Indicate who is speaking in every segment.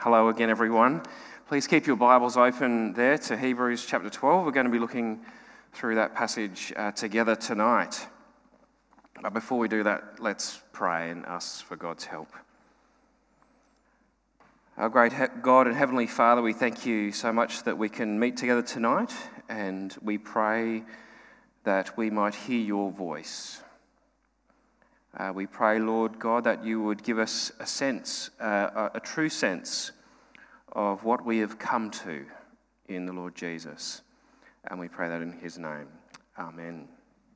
Speaker 1: Hello again, everyone. Please keep your Bibles open there to Hebrews chapter 12. We're going to be looking through that passage together tonight. But before we do that, let's pray and ask for God's help. Our great God and Heavenly Father, we thank you so much that we can meet together tonight, and we pray that we might hear your voice. We pray, Lord God, that you would give us a sense, a true sense of what we have come to in the Lord Jesus. And we pray that in his name. Amen.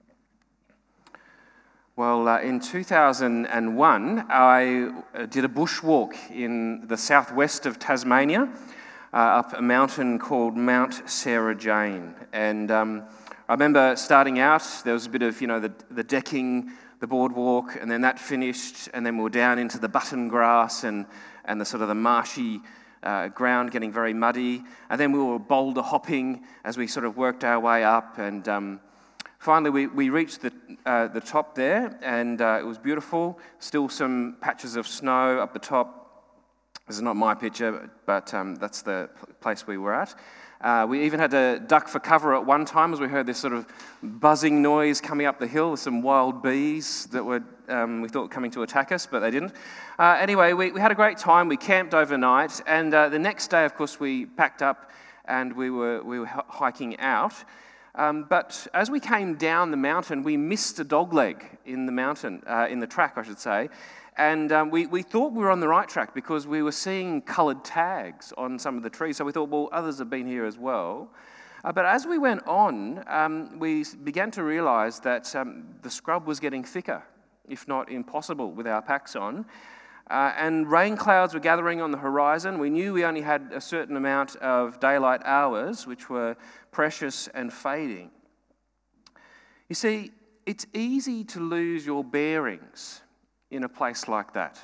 Speaker 1: Well, in 2001, I did a bushwalk in the southwest of Tasmania, up a mountain called Mount Sarah Jane. And I remember starting out, there was a bit of, the decking, the boardwalk, and then that finished, and then we were down into the button grass and the sort of the marshy ground getting very muddy, and then we were boulder hopping as we sort of worked our way up, and finally we reached the top there, and it was beautiful. Still some patches of snow up the top. This is not my picture, but that's the place we were at. We even had to duck for cover at one time as we heard this sort of buzzing noise coming up the hill with some wild bees that were, we thought, coming to attack us, but they didn't. Anyway, we had a great time. We camped overnight, and the next day, of course, we packed up and we were hiking out. But as we came down the mountain, we missed a dogleg in the mountain, in the track, I should say. And we thought we were on the right track because we were seeing coloured tags on some of the trees. So we thought, well, others have been here as well. But as we went on, we began to realise that the scrub was getting thicker, if not impossible, with our packs on. And rain clouds were gathering on the horizon. We knew we only had a certain amount of daylight hours, which were precious and fading. You see, it's easy to lose your bearings in a place like that.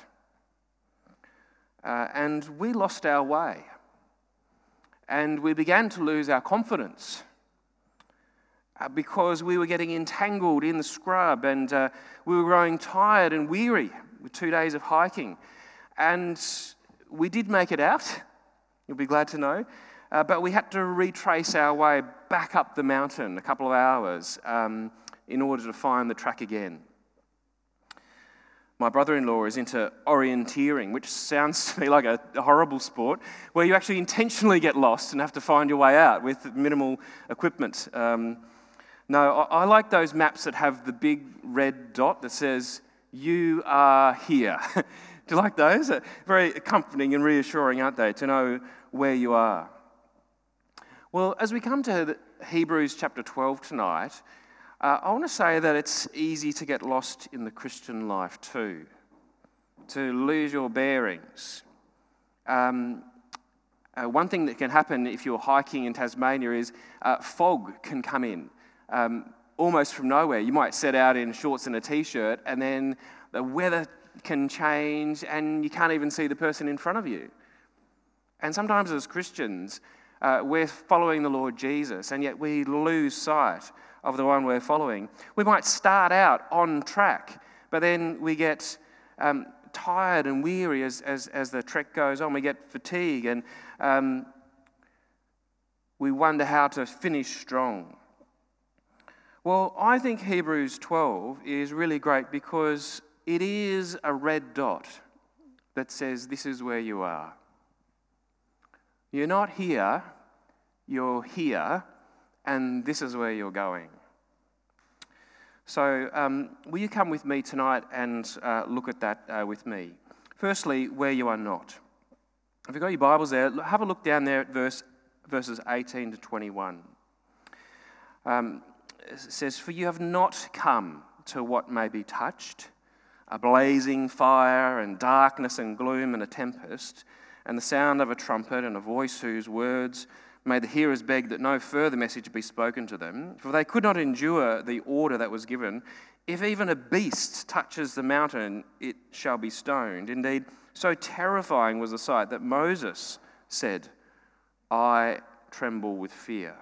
Speaker 1: And we lost our way. And we began to lose our confidence because we were getting entangled in the scrub, and we were growing tired and weary with 2 days of hiking. And we did make it out, you'll be glad to know, but we had to retrace our way back up the mountain a couple of hours in order to find the track again. My brother-in-law is into orienteering, which sounds to me like a horrible sport, where you actually intentionally get lost and have to find your way out with minimal equipment. No, I like those maps that have the big red dot that says, "You are here." Do you like those? Very comforting and reassuring, aren't they, to know where you are? Well, as we come to Hebrews chapter 12 tonight, I want to say that it's easy to get lost in the Christian life too, to lose your bearings. One thing that can happen if you're hiking in Tasmania is fog can come in almost from nowhere. You might set out in shorts and a t-shirt, and then the weather can change and you can't even see the person in front of you. And sometimes as Christians, we're following the Lord Jesus, and yet we lose sight of the one we're following. We might start out on track, but then we get tired and weary as the trek goes on. We get fatigue, and we wonder how to finish strong. Well, I think Hebrews 12 is really great because it is a red dot that says this is where you are. You're not here, you're here, and this is where you're going. So will you come with me tonight and look at that with me? Firstly, where you are not. If you've got your Bibles there, have a look down there at verses 18 to 21. It says, "For you have not come to what may be touched, a blazing fire and darkness and gloom and a tempest, and the sound of a trumpet and a voice whose words made the hearers beg that no further message be spoken to them, for they could not endure the order that was given. If even a beast touches the mountain, it shall be stoned. Indeed, so terrifying was the sight that Moses said, 'I tremble with fear.'"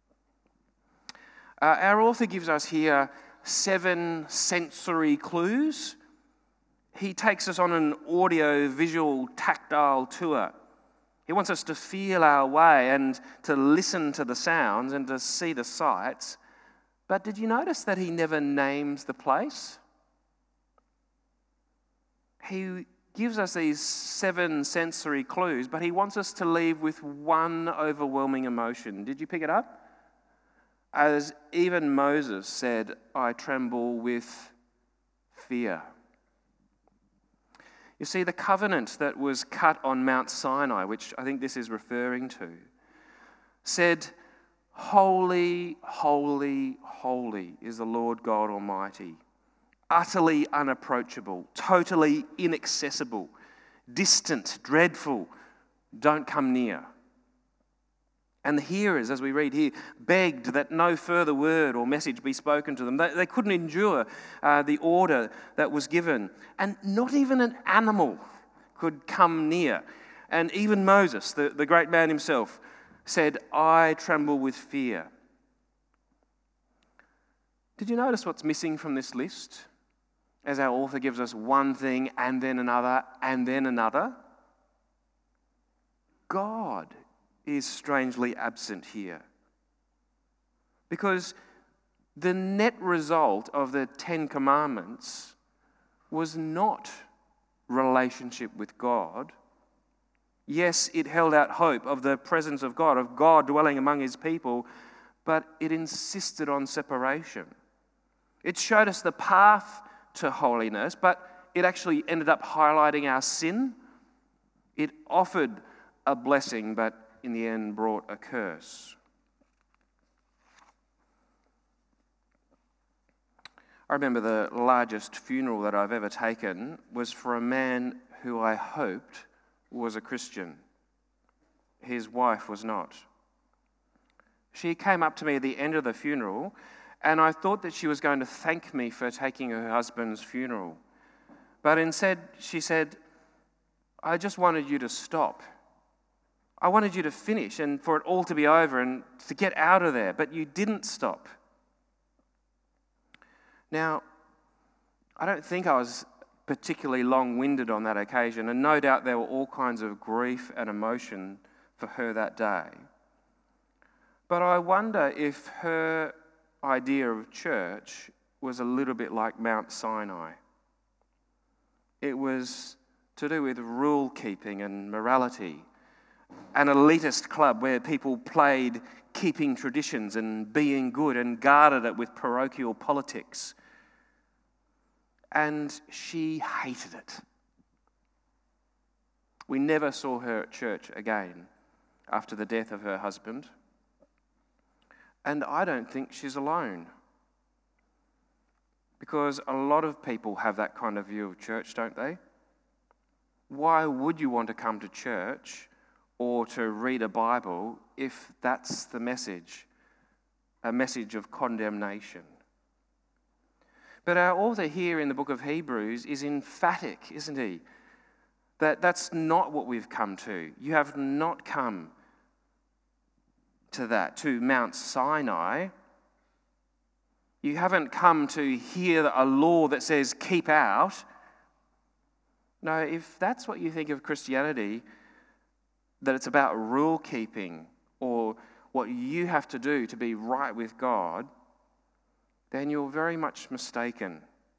Speaker 1: Our author gives us here 7 sensory clues. He takes us on an audio, visual, tactile tour He wants us to feel our way and to listen to the sounds and to see the sights. But did you notice that he never names the place? He gives us these 7 sensory clues, but he wants us to leave with one overwhelming emotion. Did you pick it up? As even Moses said, I tremble with fear. You see, the covenant that was cut on Mount Sinai, which I think this is referring to, said, Holy, holy, holy is the Lord God Almighty, utterly unapproachable, totally inaccessible, distant, dreadful, don't come near. And the hearers, as we read here, begged that no further word or message be spoken to them. They couldn't endure the order that was given. And not even an animal could come near. And even Moses, the great man himself, said, I tremble with fear. Did you notice what's missing from this list? As our author gives us one thing and then another and then another. God is strangely absent here. Because the net result of the 10 Commandments was not relationship with God. Yes, it held out hope of the presence of God dwelling among his people, but it insisted on separation. It showed us the path to holiness, but it actually ended up highlighting our sin. It offered a blessing, but in the end brought a curse. I remember the largest funeral that I've ever taken was for a man who I hoped was a Christian. His wife was not. She came up to me at the end of the funeral, and I thought that she was going to thank me for taking her husband's funeral. But instead, she said, I just wanted you to stop. I wanted you to finish and for it all to be over and to get out of there, but you didn't stop. Now, I don't think I was particularly long-winded on that occasion, and no doubt there were all kinds of grief and emotion for her that day. But I wonder if her idea of church was a little bit like Mount Sinai. It was to do with rule keeping and morality, an elitist club where people played keeping traditions and being good and guarded it with parochial politics. And she hated it. We never saw her at church again after the death of her husband. And I don't think she's alone. Because a lot of people have that kind of view of church, don't they? Why would you want to come to church or to read a Bible if that's the message, a message of condemnation? But our author here in the book of Hebrews is emphatic, isn't he? That's not what we've come to. You have not come to that, to Mount Sinai. You haven't come to hear a law that says keep out. No, if that's what you think of Christianity, that it's about rule keeping or what you have to do to be right with God, then you're very much mistaken.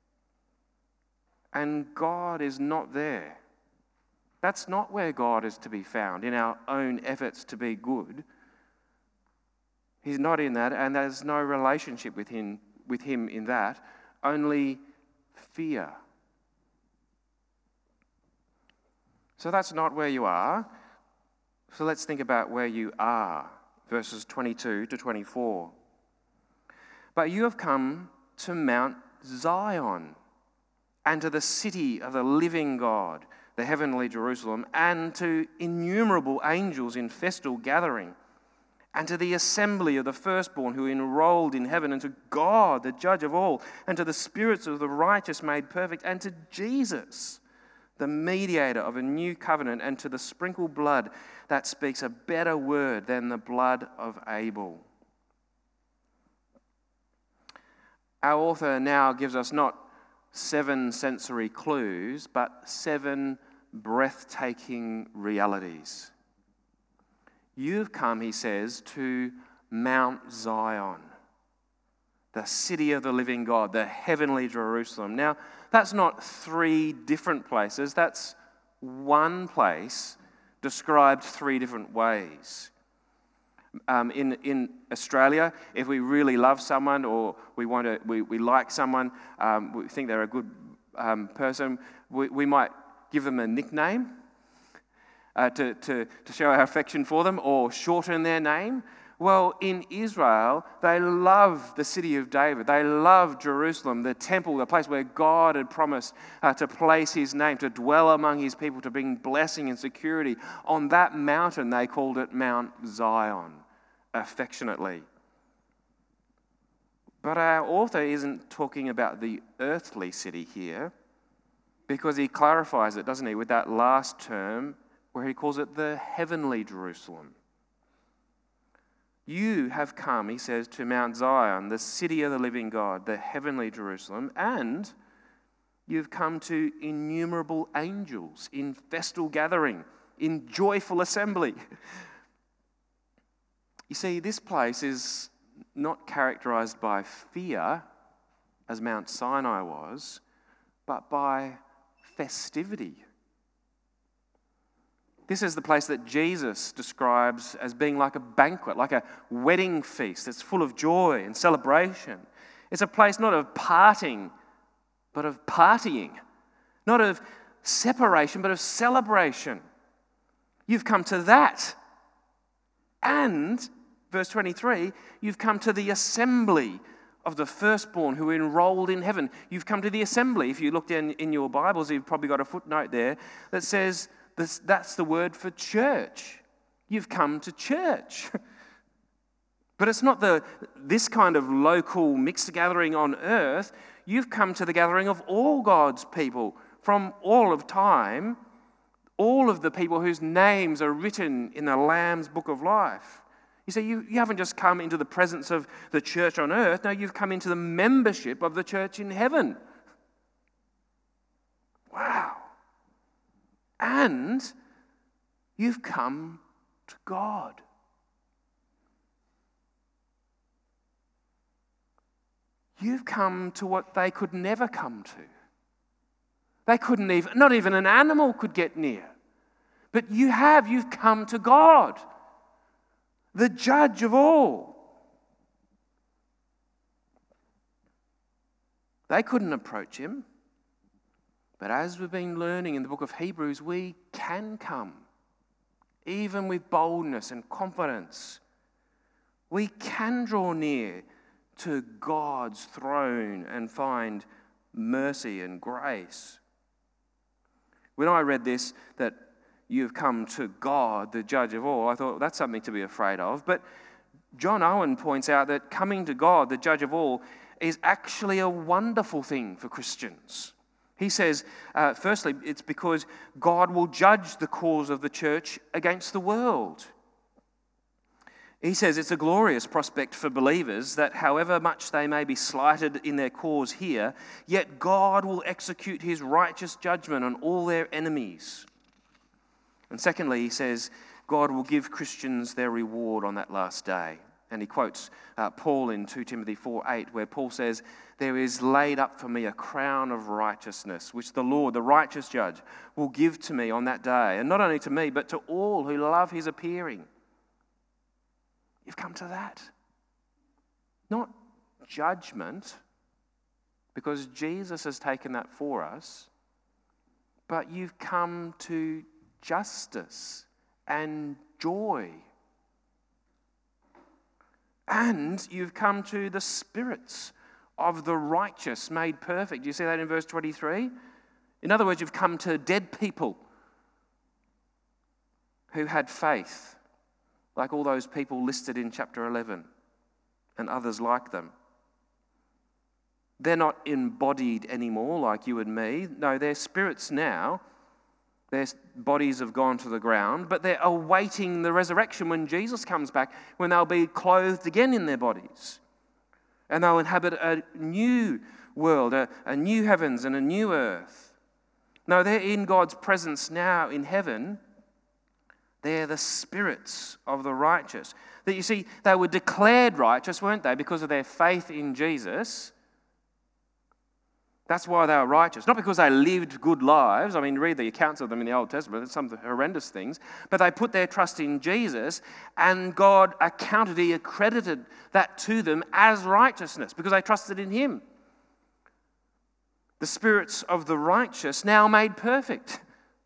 Speaker 1: And God is not there. That's not where God is to be found, in our own efforts to be good. He's not in that, and there's no relationship with him in that, only fear. So that's not where you are. So let's think about where you are, verses 22 to 24. But you have come to Mount Zion, and to the city of the living God, the heavenly Jerusalem, and to innumerable angels in festal gathering, and to the assembly of the firstborn who enrolled in heaven, and to God, the judge of all, and to the spirits of the righteous made perfect, and to Jesus, the mediator of a new covenant, and to the sprinkled blood that speaks a better word than the blood of Abel. Our author now gives us not 7 sensory clues, but 7 breathtaking realities. You've come, he says, to Mount Zion, the city of the living God, the heavenly Jerusalem. Now, that's not three different places. That's one place described three different ways. In Australia, if we really love someone or we like someone, we think they're a good person, we might give them a nickname to show our affection for them, or shorten their name. Well, in Israel, they love the city of David. They love Jerusalem, the temple, the place where God had promised to place his name, to dwell among his people, to bring blessing and security. On that mountain, they called it Mount Zion, affectionately. But our author isn't talking about the earthly city here, because he clarifies it, doesn't he, with that last term where he calls it the heavenly Jerusalem. You have come, he says, to Mount Zion, the city of the living God, the heavenly Jerusalem, and you've come to innumerable angels in festal gathering, in joyful assembly. You see, this place is not characterized by fear, as Mount Sinai was, but by festivity. This is the place that Jesus describes as being like a banquet, like a wedding feast that's full of joy and celebration. It's a place not of parting, but of partying. Not of separation, but of celebration. You've come to that. And, verse 23, you've come to the assembly of the firstborn who are enrolled in heaven. You've come to the assembly. If you look down in your Bibles, you've probably got a footnote there that says that's the word for church. You've come to church. But it's not this kind of local mixed gathering on earth. You've come to the gathering of all God's people from all of time, all of the people whose names are written in the Lamb's book of life. You see, you haven't just come into the presence of the church on earth. No, you've come into the membership of the church in heaven. Wow. And you've come to God. You've come to what they could never come to. They couldn't even, not even an animal could get near. But you've come to God, the judge of all. They couldn't approach him. But as we've been learning in the book of Hebrews, we can come, even with boldness and confidence. We can draw near to God's throne and find mercy and grace. When I read this, that you've come to God, the judge of all, I thought that's something to be afraid of. But John Owen points out that coming to God, the judge of all, is actually a wonderful thing for Christians. He says, firstly, it's because God will judge the cause of the church against the world. He says it's a glorious prospect for believers that however much they may be slighted in their cause here, yet God will execute his righteous judgment on all their enemies. And secondly, he says, God will give Christians their reward on that last day. And he quotes Paul in 2 Timothy 4:8, where Paul says, there is laid up for me a crown of righteousness, which the Lord, the righteous judge, will give to me on that day. And not only to me, but to all who love his appearing. You've come to that. Not judgment, because Jesus has taken that for us, but you've come to justice and joy. And you've come to the spirits of the righteous made perfect. Do you see that in verse 23? In other words, you've come to dead people who had faith, like all those people listed in chapter 11 and others like them. They're not embodied anymore like you and me. No, they're spirits now. Their bodies have gone to the ground, but they're awaiting the resurrection when Jesus comes back, when they'll be clothed again in their bodies. And they'll inhabit a new world, a new heavens and a new earth. No, they're in God's presence now in heaven, They're the spirits of the righteous. That you see, they were declared righteous, weren't they, because of their faith in Jesus. That's why they were righteous. Not because they lived good lives. I mean, read the accounts of them in the Old Testament. It's some horrendous things. But they put their trust in Jesus, and God He accredited that to them as righteousness because they trusted in Him. The spirits of the righteous now made perfect.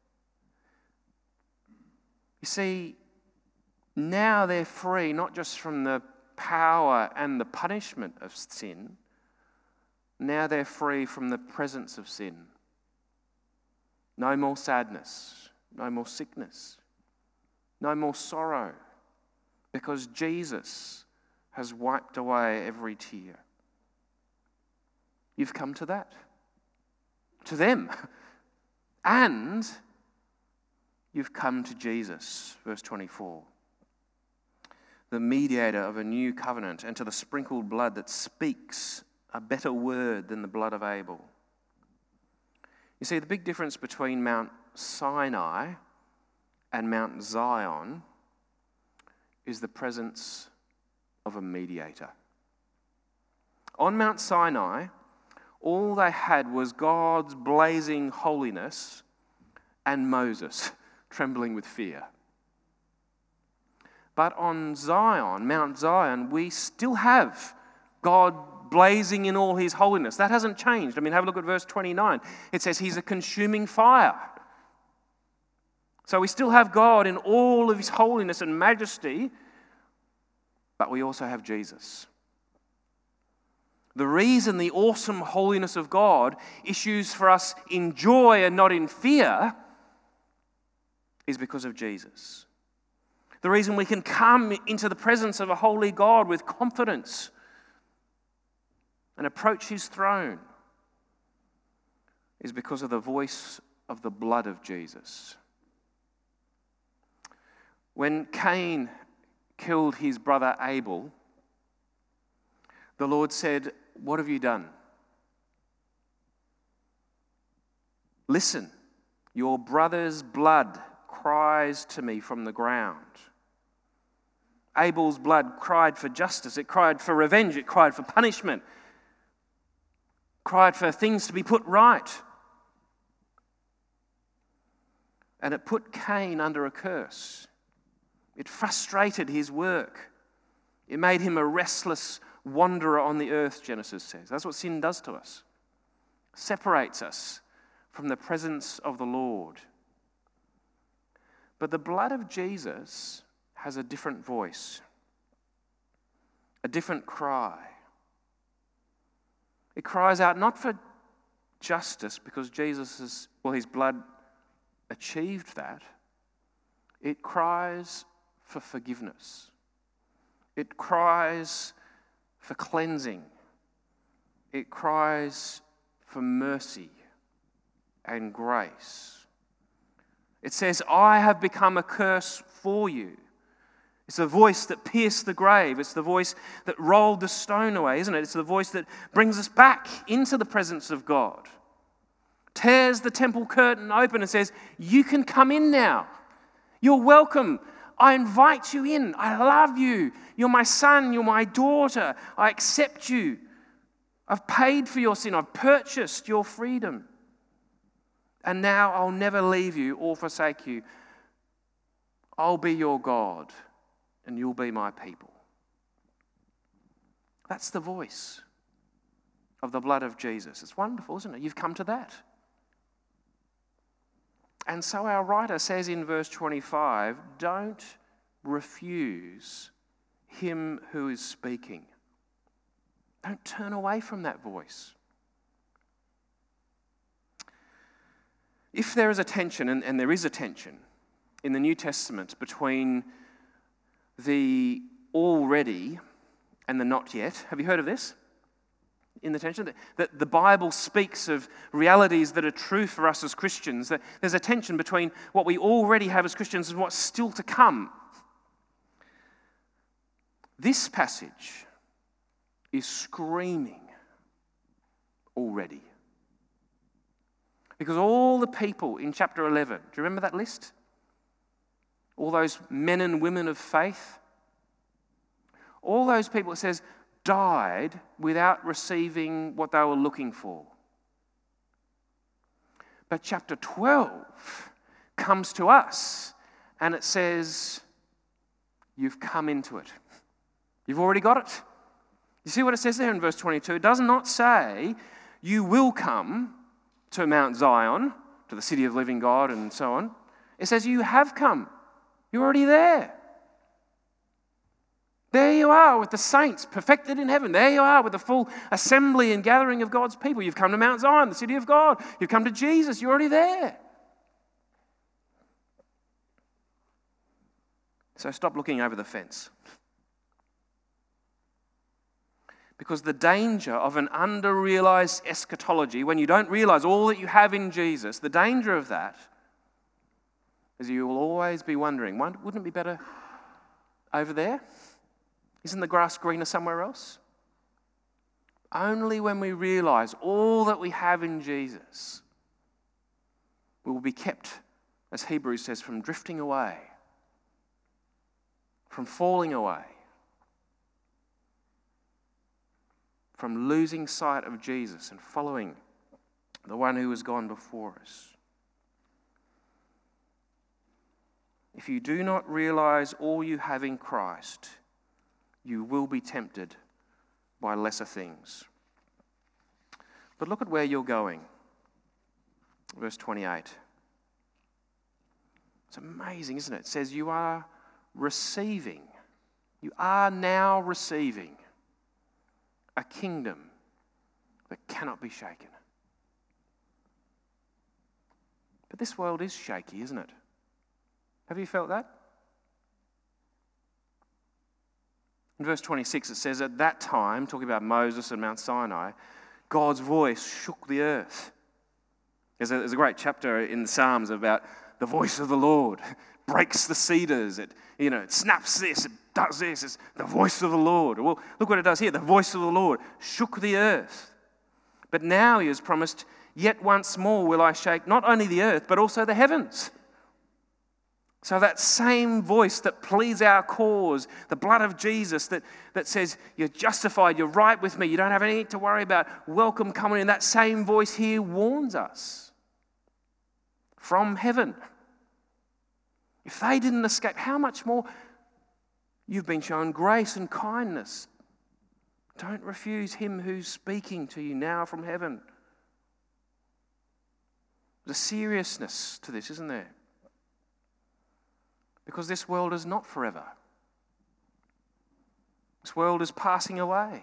Speaker 1: You see, now they're free not just from the power and the punishment of sin. Now they're free from the presence of sin. No more sadness, no more sickness, no more sorrow, because Jesus has wiped away every tear. You've come to that, to them, and you've come to Jesus, verse 24, the mediator of a new covenant, and to the sprinkled blood that speaks a better word than the blood of Abel. You see, the big difference between Mount Sinai and Mount Zion is the presence of a mediator. On Mount Sinai, all they had was God's blazing holiness and Moses trembling with fear. But on Zion, Mount Zion, we still have God blazing in all His holiness. That hasn't changed. I mean, have a look at verse 29. It says He's a consuming fire. So we still have God in all of His holiness and majesty, but we also have Jesus. The reason the awesome holiness of God issues for us in joy and not in fear is because of Jesus. The reason we can come into the presence of a holy God with confidence and approach His throne is because of the voice of the blood of Jesus. When Cain killed his brother Abel, the Lord said, "What have you done? Listen, your brother's blood cries to me from the ground." Abel's blood cried for justice, it cried for revenge, it cried for punishment, cried for things to be put right. And it put Cain under a curse. It frustrated his work. It made him a restless wanderer on the earth, Genesis says. That's what sin does to us. Separates us from the presence of the Lord. But the blood of Jesus has a different voice, a different cry. It cries out not for justice because His blood achieved that. It cries for forgiveness. It cries for cleansing. It cries for mercy and grace. It says, "I have become a curse for you." It's the voice that pierced the grave. It's the voice that rolled the stone away, isn't it? It's the voice that brings us back into the presence of God. Tears the temple curtain open and says, "You can come in now. You're welcome. I invite you in. I love you. You're my son. You're my daughter. I accept you. I've paid for your sin. I've purchased your freedom. And now I'll never leave you or forsake you. I'll be your God, and you'll be my people." That's the voice of the blood of Jesus. It's wonderful, isn't it? You've come to that. And so our writer says in verse 25, don't refuse Him who is speaking. Don't turn away from that voice. If there is a tension, and there is a tension in the New Testament between the already and the not yet. Have you heard of this? In the tension that the Bible speaks of realities that are true for us as Christians. That there's a tension between what we already have as Christians and what's still to come. This passage is screaming already. Because all the people in chapter 11, do you remember that list? all those men and women of faith, all those people, it says, died without receiving what they were looking for. But chapter 12 comes to us and it says, you've come into it. You've already got it. You see what it says there in verse 22? It does not say you will come to Mount Zion, to the city of living God and so on. It says you have come. You're already there. There you are with the saints perfected in heaven. There you are with the full assembly and gathering of God's people. You've come to Mount Zion, the city of God. You've come to Jesus. You're already there. So stop looking over the fence. Because the danger of an under-realized eschatology, when you don't realize all that you have in Jesus, the danger of that is you will always be wondering, wouldn't it be better over there? Isn't the grass greener somewhere else? Only when we realize all that we have in Jesus, we will be kept, as Hebrews says, from drifting away, from falling away, from losing sight of Jesus and following the one who has gone before us. If you do not realize all you have in Christ, you will be tempted by lesser things. But look at where you're going. Verse 28. It's amazing, isn't it? It says you are receiving. You are now receiving a kingdom that cannot be shaken. But this world is shaky, isn't it? Have you felt that? In verse 26 it says, at that time, talking about Moses and Mount Sinai, God's voice shook the earth. There's a great chapter in the Psalms about the voice of the Lord breaks the cedars. It snaps this, it does this. It's the voice of the Lord. Well, look what it does here. The voice of the Lord shook the earth. But now he has promised, yet once more will I shake not only the earth, but also the heavens. So that same voice that pleads our cause, the blood of Jesus that says, you're justified, you're right with me, you don't have anything to worry about, welcome coming in, that same voice here warns us from heaven. If they didn't escape, how much more you've been shown grace and kindness. Don't refuse him who's speaking to you now from heaven. There's a seriousness to this, isn't there? Because this world is not forever. This world is passing away.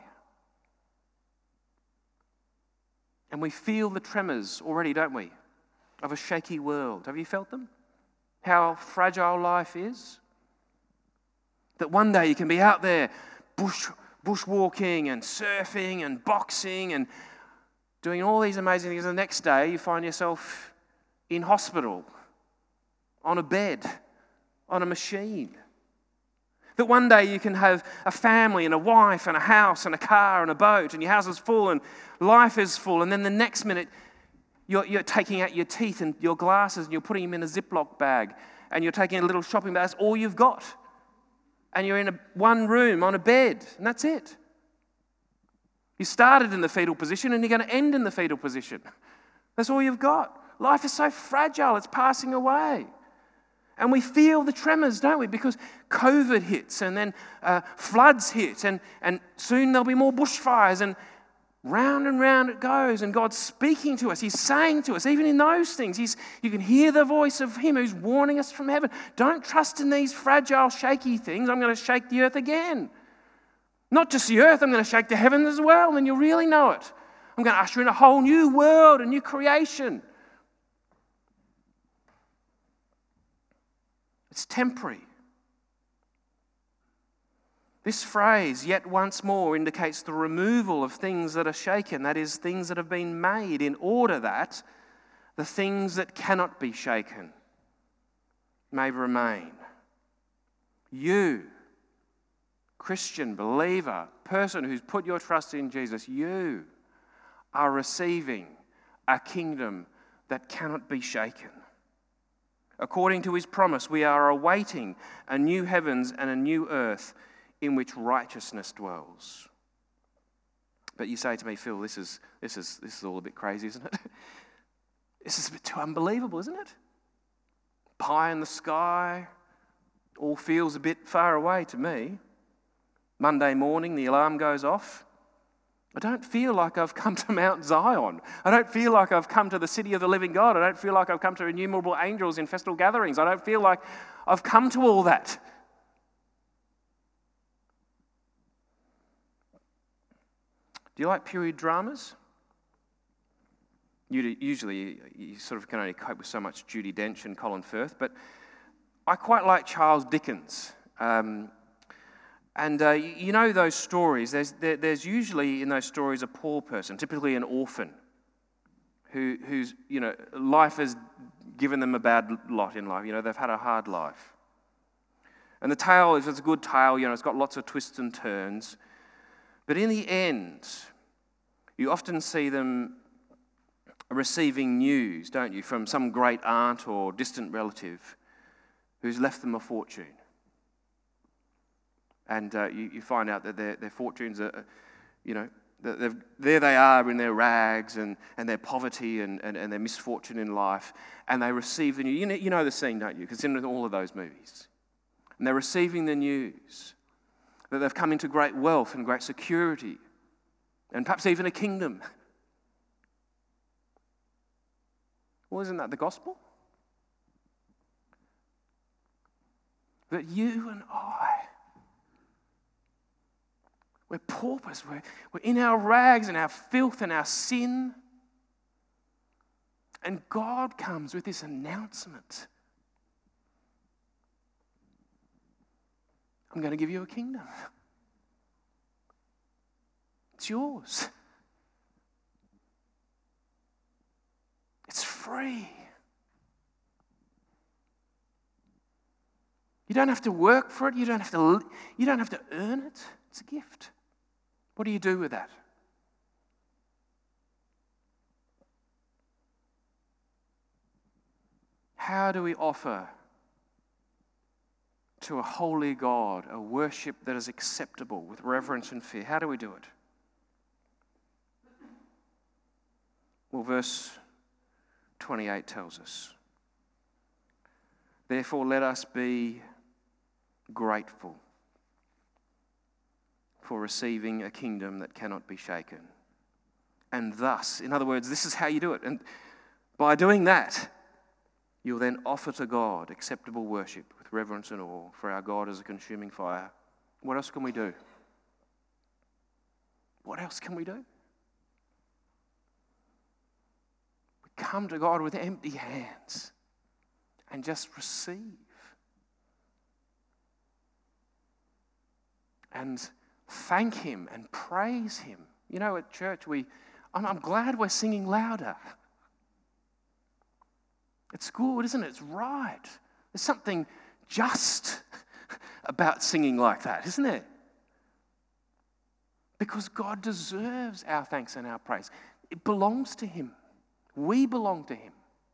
Speaker 1: And we feel the tremors already, don't we, of a shaky world. Have you felt them? How fragile life is? That one day you can be out there bushwalking and surfing and boxing and doing all these amazing things. The next day you find yourself in hospital, on a bed, on a machine. That one day you can have a family and a wife and a house and a car and a boat and your house is full and life is full, and then the next minute you're taking out your teeth and your glasses and you're putting them in a Ziploc bag and you're taking a little shopping bag. That's all you've got. And you're in one room on a bed and that's it. You started in the fetal position and you're going to end in the fetal position. That's all you've got. Life is so fragile, it's passing away. And we feel the tremors, don't we? Because COVID hits and then floods hit and soon there'll be more bushfires and round it goes. And God's speaking to us. He's saying to us, even in those things, you can hear the voice of him who's warning us from heaven. Don't trust in these fragile, shaky things. I'm going to shake the earth again. Not just the earth, I'm going to shake the heavens as well, and you'll really know it. I'm going to usher in a whole new world, a new creation. It's temporary. This phrase, yet once more, indicates the removal of things that are shaken, that is, things that have been made in order that the things that cannot be shaken may remain. You, Christian, believer, person who's put your trust in Jesus, you are receiving a kingdom that cannot be shaken. According to his promise, we are awaiting a new heavens and a new earth in which righteousness dwells. But you say to me, Phil, this is all a bit crazy, isn't it? This is a bit too unbelievable, isn't it? Pie in the sky, all feels a bit far away to me. Monday morning, the alarm goes off. I don't feel like I've come to Mount Zion. I don't feel like I've come to the city of the living God. I don't feel like I've come to innumerable angels in festal gatherings. I don't feel like I've come to all that. Do you like period dramas? Usually, you sort of can only cope with so much Judi Dench and Colin Firth, but I quite like Charles Dickens. You know those stories, there's usually in those stories a poor person, typically an orphan, whose life has given them a bad lot in life. They've had a hard life. And the tale, if it's a good tale, it's got lots of twists and turns. But in the end, you often see them receiving news, don't you, from some great aunt or distant relative who's left them a fortune. And you find out that their fortunes are, there they are in their rags and their poverty and their misfortune in life, and they receive the news. You know the scene, don't you? Because it's in all of those movies. And they're receiving the news that they've come into great wealth and great security, and perhaps even a kingdom. Well, isn't that the gospel? That you and I, we're paupers, we're in our rags and our filth and our sin. And God comes with this announcement. I'm going to give you a kingdom. It's yours. It's free. You don't have to work for it. You don't have to earn it. It's a gift. What do you do with that? How do we offer to a holy God a worship that is acceptable with reverence and fear? How do we do it? Well, verse 28 tells us, therefore let us be grateful for receiving a kingdom that cannot be shaken. And thus, in other words, this is how you do it. And by doing that, you'll then offer to God acceptable worship with reverence and awe, for our God is a consuming fire. What else can we do? What else can we do? We come to God with empty hands and just receive. And thank him and praise him. At church, I'm glad we're singing louder. It's good, isn't it? It's right. There's something just about singing like that, isn't it? Because God deserves our thanks and our praise. It belongs to him. We belong to him.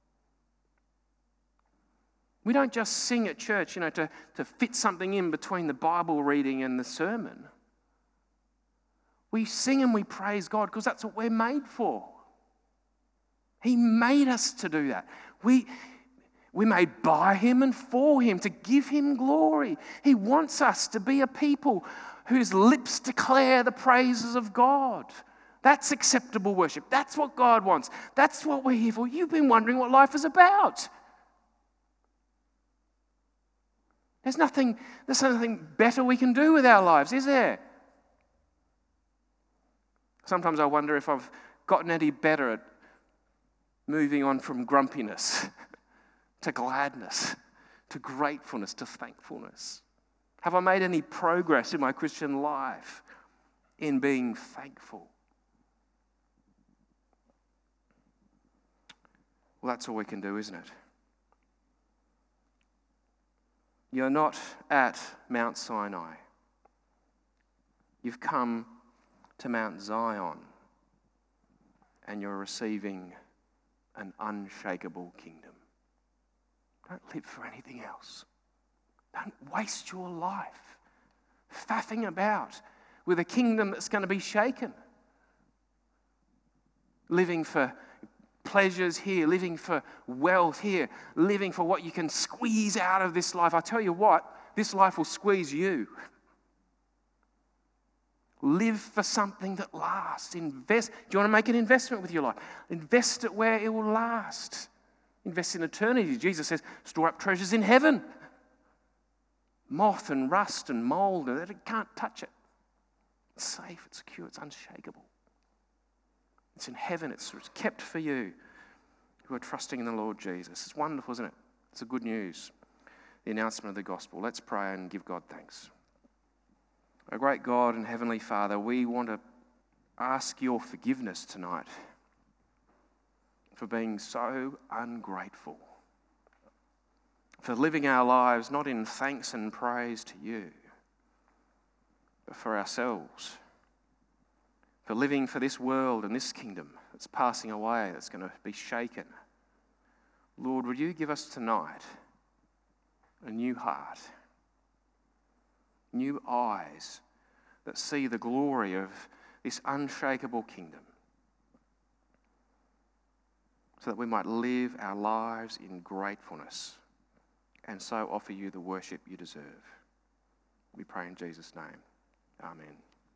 Speaker 1: We don't just sing at church, to fit something in between the Bible reading and the sermon. We sing and we praise God because that's what we're made for. He made us to do that. We're made by him and for him, to give him glory. He wants us to be a people whose lips declare the praises of God. That's acceptable worship. That's what God wants. That's what we're here for. You've been wondering what life is about. There's nothing better we can do with our lives, is there? Sometimes I wonder if I've gotten any better at moving on from grumpiness to gladness, to gratefulness, to thankfulness. Have I made any progress in my Christian life in being thankful? Well, that's all we can do, isn't it? You're not at Mount Sinai. You've come to Mount Zion and you're receiving an unshakable kingdom. Don't live for anything else. Don't waste your life faffing about with a kingdom that's going to be shaken. Living for pleasures here, living for wealth here, living for what you can squeeze out of this life. I tell you what, this life will squeeze you. Live for something that lasts. Invest. Do you want to make an investment with your life? Invest it where it will last. Invest in eternity. Jesus says, store up treasures in heaven. Moth and rust and mold, it can't touch it. It's safe, it's secure, it's unshakable. It's in heaven, it's kept for you who are trusting in the Lord Jesus. It's wonderful, isn't it? It's a good news, the announcement of the gospel. Let's pray and give God thanks. Our great God and Heavenly Father, we want to ask your forgiveness tonight for being so ungrateful, for living our lives not in thanks and praise to you, but for ourselves, for living for this world and this kingdom that's passing away, that's going to be shaken. Lord, would you give us tonight a new heart, new eyes that see the glory of this unshakable kingdom, so that we might live our lives in gratefulness and so offer you the worship you deserve. We pray in Jesus' name. Amen.